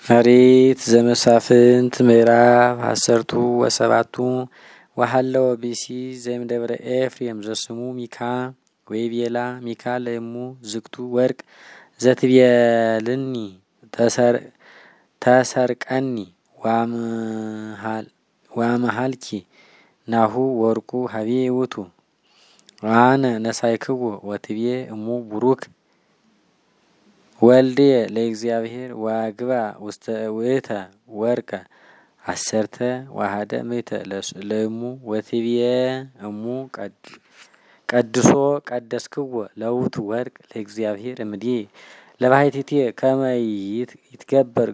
ኦሪት ዘመሳፍንት ምዕራፍ 17 ወሀለው ቢሲ ዘእምደብረ ኤፍሬም ዘስሙ ሚካ ወይቤላ ሚካ ለእሙ ዝግቱ ወርቅ ዘትቤልኒ ተሰርቀኒ ዋመሃልኪ ናሁ ወርቁ ሀቤ ውእቱ አነ ነሳይክዎ ወትቤ እሙ ቡሩክ ወልድየ ለእግዚአብሔር ዋግባ ውስተ ውእተ ወርቀ 11 ምእተ ለእሙ ወትቤ እሙ ቀድሶ ቀደስክዎ ለውቱ ወርቅ ለእግዚአብሔር እምዲ ለባሕቲቴ ከመ ይትገበር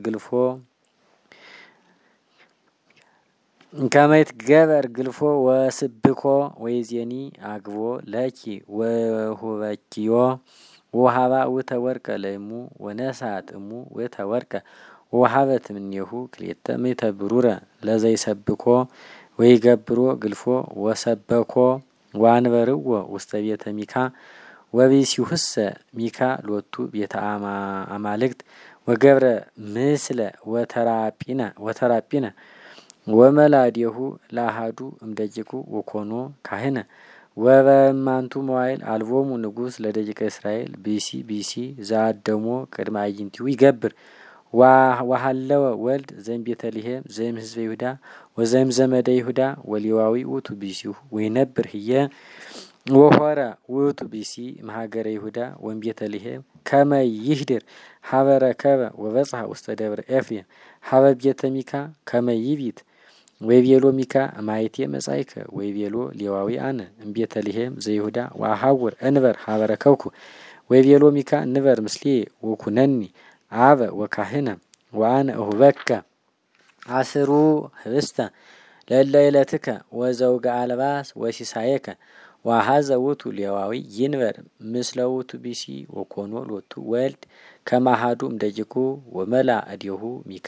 ግልፎ ወስብኮ ወይዜኒ አግቦ ለኪ ወሁበኪዮ ወሃባ ውእተ ወርቀ ለእሙ ወነሳት እሙ ውእተ ወርቀ ወሃበት እምኔሁ ክልኤተ ምእተ ብሩረ ለዘይሰብኮ ወይገብሮ ግልፎ ወሰበኮ ወአንበርዎ ውስተ ቤተ ሚካ ወቢሲሁሰ ሚካ ሎቱ ቤተ አማልክት ወገብረ ምስለ ወተራጲነ ወመላዴሁ ለአሐዱ እምደቂቁ ወኮኖ ካህነ ወበማንቱ መዋይል አልቦሙ ንጉስ ለደቂቀ እስራኤል ቢሲ ዘአደሞ ቅድመ አዕይንቲሁ ይገብር ወሀለወ ወልድ ዘእም ቤተልሔም ዘእም ህዝበ ይሁዳ ወዘእም ዘመደ ይሁዳ ወሌዋዊ ውእቱ ቢሲሁ ወይነብር ህየ ወሖረ ውእቱ ቢሲ እምሀገረ ይሁዳ ወእም ቤተልሔም ከመ ይህድር ሀበ ረከበ ወበጽሐ ውስተ ደብረ ኤፍሬም ሀበ ቤተ ሚካ ከመ ይቢት ወይቤሎ ሚካ ማይቴ መጻይከ ወይቤሎ ሌዋዊ አነ እምቤተልሔም ዘይሁዳ ወአሐውር እንበር ሀበ ረከብኩ ወይቤሎ ሚካ እንበር ምስሌ ወኩነኒ አበ ወካህነ ወአነ እሁበከ 10 ህብስተ ለእለ ዕለትከ ወዘውገ አልባስ ወሲሳየከ ወሀዘ ውእቱ ሌዋዊ ይንበር ምስለ ውእቱ ቢሲ ወኮኖ ሎቱ ወልድ ከመ አሐዱ እምደቂቁ ወመላ እዴሁ ሚካ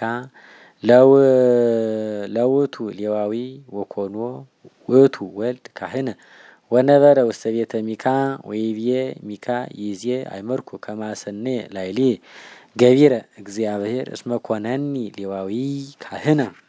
ለውእቱ ሌዋዊ ወኮኖ ውእቱ ወልድ ካህነ ወነበረ ውስተ ቤተ ሚካ ወይቤ ሚካ ይዜ አይመርኩ ከመ አሰነየ ላዕሌየ ገቢረ እግዚአብሔር እስመ ኮነኒ ሌዋዊ ካህነ